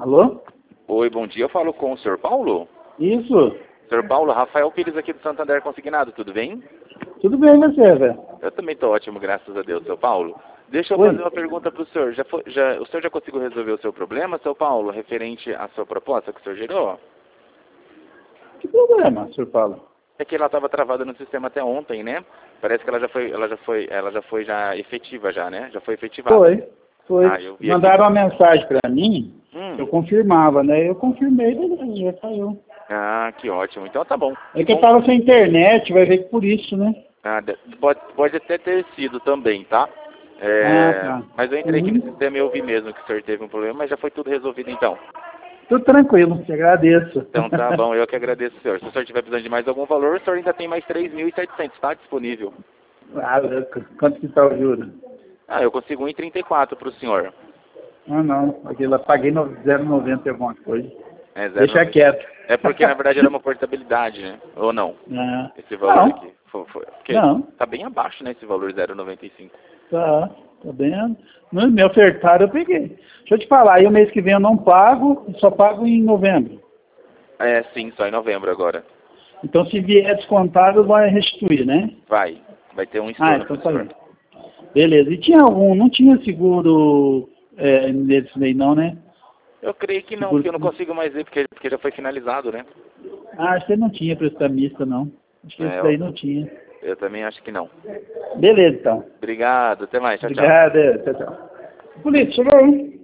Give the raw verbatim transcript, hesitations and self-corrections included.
Alô? Oi, bom dia. Eu falo com o senhor Paulo? Isso. senhor Paulo, Rafael Pires aqui do Santander Consignado, tudo bem? Tudo bem, você, velho? Eu também estou ótimo, graças a Deus, seu Paulo. Deixa eu Oi. fazer uma pergunta para o senhor. Já foi, já, o senhor já conseguiu resolver o seu problema, seu Paulo, referente à sua proposta que o senhor gerou? Que problema, senhor Paulo? É que ela estava travada no sistema até ontem, né? Parece que ela já foi, ela já foi, ela já foi já efetiva já, né? Já foi efetivada. Foi, foi. Ah, eu vi Mandaram aqui. uma mensagem pra mim, Hum. eu confirmava, né? Eu confirmei, beleza, já saiu. Ah, que ótimo. Então tá bom. É que eu tava sem internet, vai ver que por isso, né? Ah, de- pode, pode até ter sido também, tá? É, Ah, tá. mas eu entrei aqui no Uhum. sistema e eu vi mesmo que o senhor teve um problema, mas já foi tudo resolvido então. Tudo tranquilo, te agradeço. Então tá bom, eu que agradeço, senhor. Se o senhor tiver precisando de mais algum valor, o senhor ainda tem mais três mil e setecentos, tá? Disponível. Ah, quanto que tá o juro? Ah, eu consigo um e trinta e quatro pro senhor. Ah, não, aquilo eu paguei no zero vírgula noventa e alguma coisa. É, zero, Deixa quieto. é porque na verdade era uma portabilidade, né? Ou não? Ah, Esse valor não, aqui. Foi, foi, porque não. tá bem abaixo, né, esse valor zero vírgula noventa e cinco. Tá, tá bem. No me ofertaram, eu peguei. Deixa eu te falar, aí o mês que vem eu não pago, só pago em novembro. É, sim, só em novembro agora. Então se vier descontado, vai restituir, né? Vai. Vai ter um Ah, estorno então pro tá senhor. bem. Beleza. E tinha algum, não tinha seguro é, nesse daí não, né? Eu creio que não, Seguro. porque eu não consigo mais ver, porque, porque já foi finalizado, né? Ah, acho que não tinha prestamista, não. Acho que É, esse eu, daí não tinha. eu também acho que não. Beleza, então. Obrigado, até mais, tchau, tchau. Obrigado. Tchau, tchau. Polícia, chegou aí.